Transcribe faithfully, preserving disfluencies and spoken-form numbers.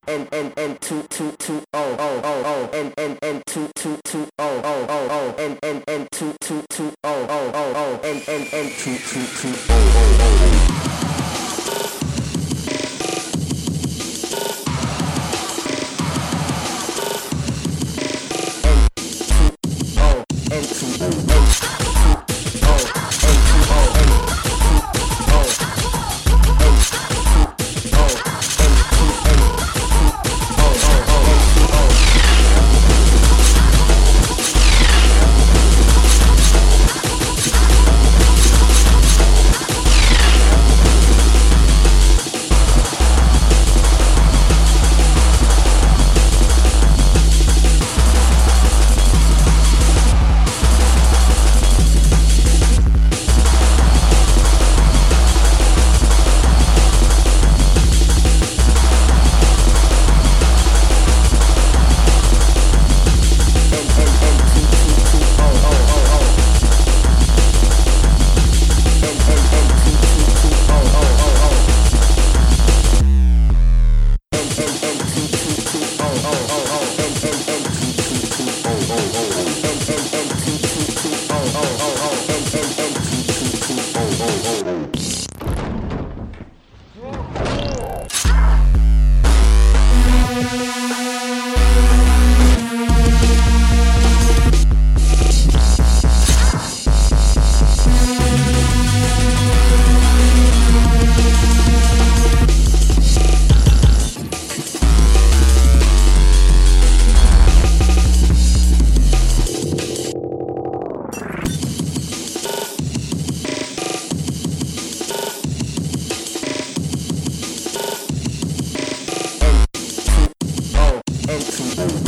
and and and two two two oh oh oh oh and and and two two two oh oh oh oh and and and two two two oh oh oh oh and and and two two two oh oh oh. And two, oh, and two.